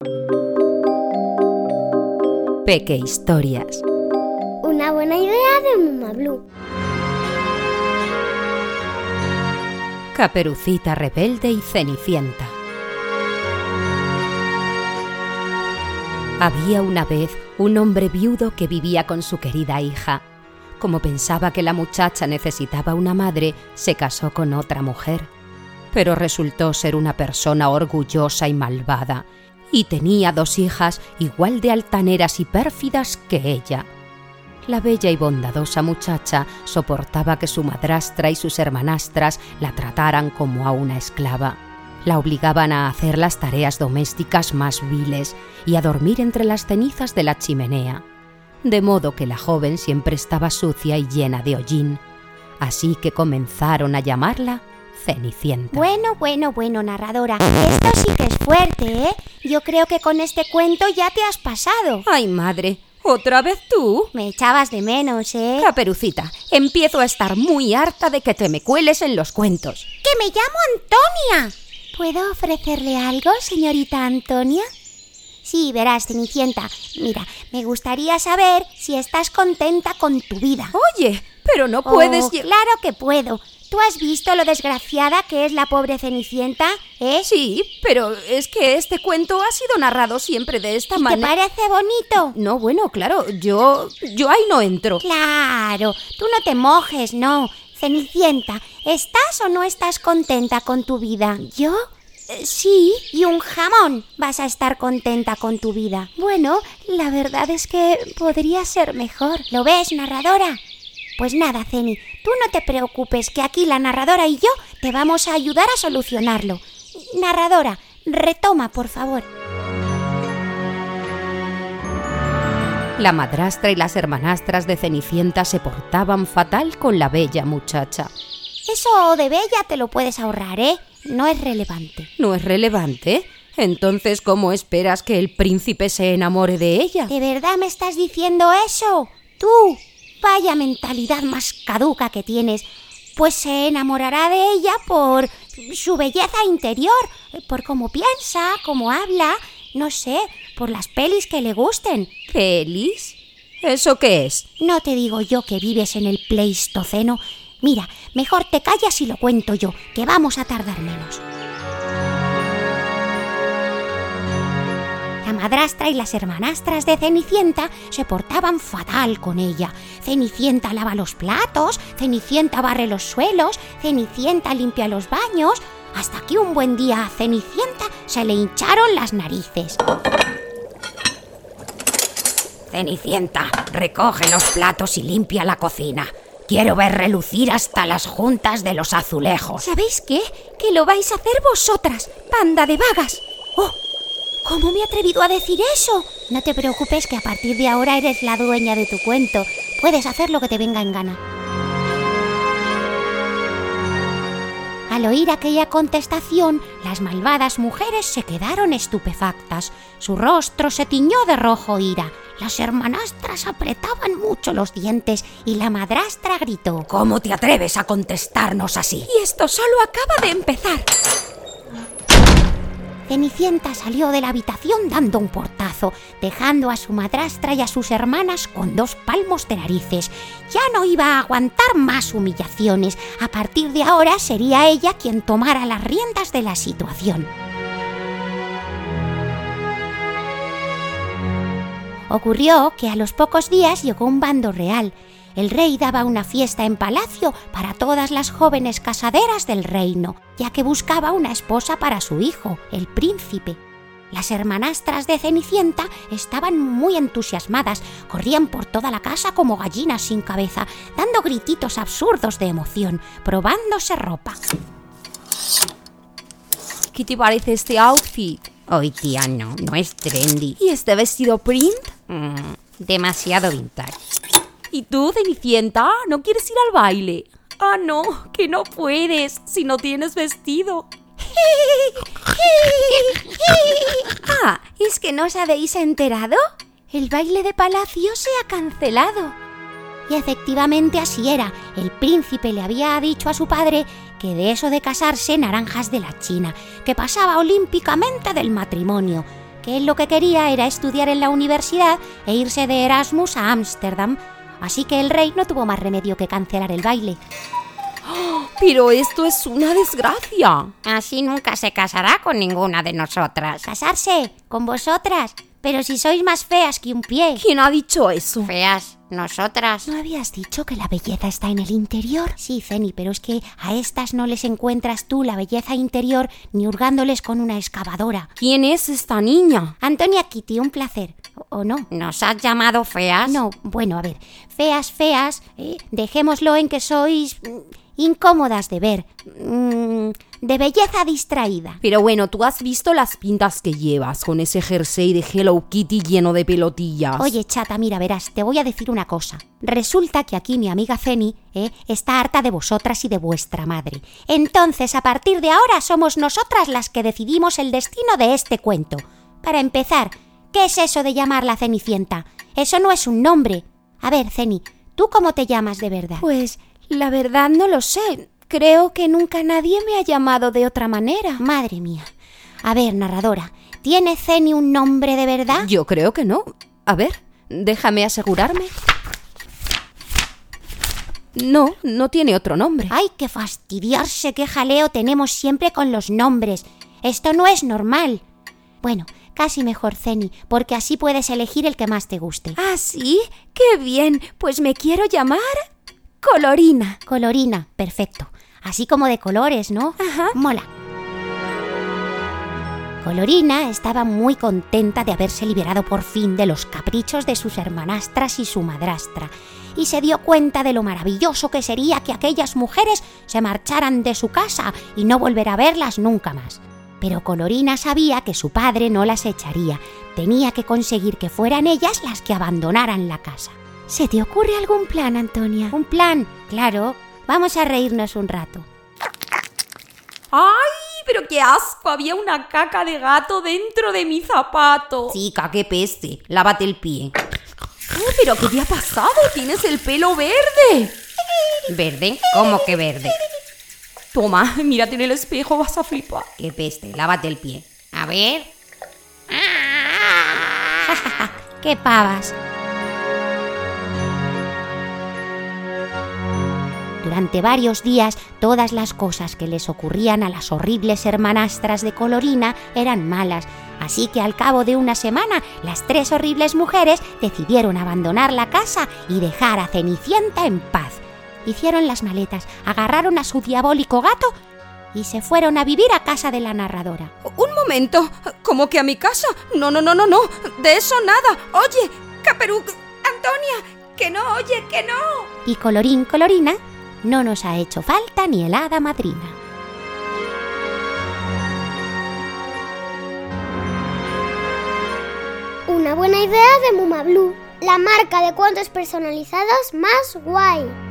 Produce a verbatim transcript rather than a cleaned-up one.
Peque Historias. Una buena idea de Mamá Blue. Caperucita Rebelde y Cenicienta. Había una vez un hombre viudo que vivía con su querida hija. Como pensaba que la muchacha necesitaba una madre, se casó con otra mujer. Pero resultó ser una persona orgullosa y malvada, y tenía dos hijas igual de altaneras y pérfidas que ella. La bella y bondadosa muchacha soportaba que su madrastra y sus hermanastras la trataran como a una esclava. La obligaban a hacer las tareas domésticas más viles y a dormir entre las cenizas de la chimenea, de modo que la joven siempre estaba sucia y llena de hollín. Así que comenzaron a llamarla Cenicienta. Bueno, bueno, bueno, narradora, esto sí que es fuerte, ¿eh? Yo creo que con este cuento ya te has pasado. ¡Ay, madre! ¿Otra vez tú? Me echabas de menos, ¿eh? Caperucita, empiezo a estar muy harta de que te me cueles en los cuentos. ¡Que me llamo Antonia! ¿Puedo ofrecerle algo, señorita Antonia? Sí, verás, Cenicienta. Mira, me gustaría saber si estás contenta con tu vida. Oye, pero no puedes... Oh, claro que puedo. ¿Tú has visto lo desgraciada que es la pobre Cenicienta, eh? Sí, pero es que este cuento ha sido narrado siempre de esta manera. ¿Te parece bonito? No, bueno, claro, yo... yo ahí no entro. Claro, tú no te mojes, no. Cenicienta, ¿estás o no estás contenta con tu vida? ¿Yo? Eh, sí, y un jamón. Vas a estar contenta con tu vida. Bueno, la verdad es que podría ser mejor. ¿Lo ves, narradora? Pues nada, Ceni, tú no te preocupes, que aquí la narradora y yo te vamos a ayudar a solucionarlo. Narradora, retoma, por favor. La madrastra y las hermanastras de Cenicienta se portaban fatal con la bella muchacha. Eso de bella te lo puedes ahorrar, ¿eh? No es relevante. ¿No es relevante? Entonces, ¿cómo esperas que el príncipe se enamore de ella? ¿De verdad me estás diciendo eso? Tú, vaya mentalidad más caduca que tienes. Pues se enamorará de ella por su belleza interior, por cómo piensa, cómo habla, no sé, por las pelis que le gusten. ¿Pelis? ¿Eso qué es? No te digo yo que vives en el Pleistoceno. Mira, mejor te callas y lo cuento yo, que vamos a tardar menos. La madrastra y las hermanastras de Cenicienta se portaban fatal con ella. Cenicienta lava los platos, Cenicienta barre los suelos, Cenicienta limpia los baños, hasta que un buen día a Cenicienta se le hincharon las narices. Cenicienta, recoge los platos y limpia la cocina. Quiero ver relucir hasta las juntas de los azulejos. ¿Sabéis qué? Que lo vais a hacer vosotras, panda de vagas. ¡Oh! ¿Cómo me he atrevido a decir eso? No te preocupes, que a partir de ahora eres la dueña de tu cuento. Puedes hacer lo que te venga en gana. Al oír aquella contestación, las malvadas mujeres se quedaron estupefactas. Su rostro se tiñó de rojo ira. Las hermanastras apretaban mucho los dientes y la madrastra gritó: ¿Cómo te atreves a contestarnos así? Y esto solo acaba de empezar. Cenicienta salió de la habitación dando un portazo, dejando a su madrastra y a sus hermanas con dos palmos de narices. Ya no iba a aguantar más humillaciones. A partir de ahora sería ella quien tomara las riendas de la situación. Ocurrió que a los pocos días llegó un bando real. El rey daba una fiesta en palacio para todas las jóvenes casaderas del reino, ya que buscaba una esposa para su hijo, el príncipe. Las hermanastras de Cenicienta estaban muy entusiasmadas, corrían por toda la casa como gallinas sin cabeza, dando grititos absurdos de emoción, probándose ropa. ¿Qué te parece este outfit? Ay, tía, no, no es trendy. ¿Y este vestido print? Mm, demasiado vintage. ¿Y tú, Cenicienta, no quieres ir al baile? Ah, no, que no puedes si no tienes vestido. Ah, ¿es que no os habéis enterado? El baile de palacio se ha cancelado. Y efectivamente así era. El príncipe le había dicho a su padre que de eso de casarse naranjas de la China, que pasaba olímpicamente del matrimonio, que él lo que quería era estudiar en la universidad e irse de Erasmus a Ámsterdam. Así que el rey no tuvo más remedio que cancelar el baile. Pero esto es una desgracia. Así nunca se casará con ninguna de nosotras. ¿Casarse? ¿Con vosotras? Pero si sois más feas que un pie. ¿Quién ha dicho eso? Feas, nosotras. ¿No habías dicho que la belleza está en el interior? Sí, Ceni, pero es que a estas no les encuentras tú la belleza interior ni hurgándoles con una excavadora. ¿Quién es esta niña? Antonia Kitty, un placer. ¿O no? ¿Nos has llamado feas? No, bueno, a ver, feas, feas, ¿eh? Dejémoslo en que sois mm, incómodas de ver, mm, de belleza distraída. Pero bueno, tú has visto las pintas que llevas con ese jersey de Hello Kitty lleno de pelotillas. Oye, chata, mira, verás, te voy a decir una cosa. Resulta que aquí mi amiga Ceni ¿eh? está harta de vosotras y de vuestra madre. Entonces, a partir de ahora, somos nosotras las que decidimos el destino de este cuento. Para empezar, ¿qué es eso de llamarla Cenicienta? Eso no es un nombre. A ver, Ceni, ¿tú cómo te llamas de verdad? Pues, la verdad no lo sé. Creo que nunca nadie me ha llamado de otra manera. Madre mía. A ver, narradora, ¿tiene Ceni un nombre de verdad? Yo creo que no. A ver, déjame asegurarme. No, no tiene otro nombre. ¡Ay, qué fastidiarse! ¡Qué jaleo tenemos siempre con los nombres! Esto no es normal. Bueno, casi mejor, Ceni, porque así puedes elegir el que más te guste. ¿Ah, sí? ¡Qué bien! Pues me quiero llamar Colorina. Colorina, perfecto. Así como de colores, ¿no? Ajá. Mola. Colorina estaba muy contenta de haberse liberado por fin de los caprichos de sus hermanastras y su madrastra, y se dio cuenta de lo maravilloso que sería que aquellas mujeres se marcharan de su casa y no volver a verlas nunca más. Pero Colorina sabía que su padre no las echaría. Tenía que conseguir que fueran ellas las que abandonaran la casa. ¿Se te ocurre algún plan, Antonia? ¿Un plan? Claro. Vamos a reírnos un rato. ¡Ay, pero qué asco! Había una caca de gato dentro de mi zapato. Chica, qué peste. Lávate el pie. Oh, ¿pero qué te ha pasado? Tienes el pelo verde. ¿Verde? ¿Cómo que verde? Toma, mírate en el espejo, vas a flipar. Qué peste. Lávate el pie. A ver. ¡Qué pavas! Durante varios días, todas las cosas que les ocurrían a las horribles hermanastras de Colorina eran malas, así que al cabo de una semana, las tres horribles mujeres decidieron abandonar la casa y dejar a Cenicienta en paz. Hicieron las maletas, agarraron a su diabólico gato y se fueron a vivir a casa de la narradora. Un momento, ¿cómo que a mi casa? No, no, no, no, no, de eso nada. Oye, Caperú, Antonia, que no, oye, que no. Y colorín colorina, no nos ha hecho falta ni el hada madrina. Una buena idea de Muma Blue, la marca de cuentos personalizados más guay.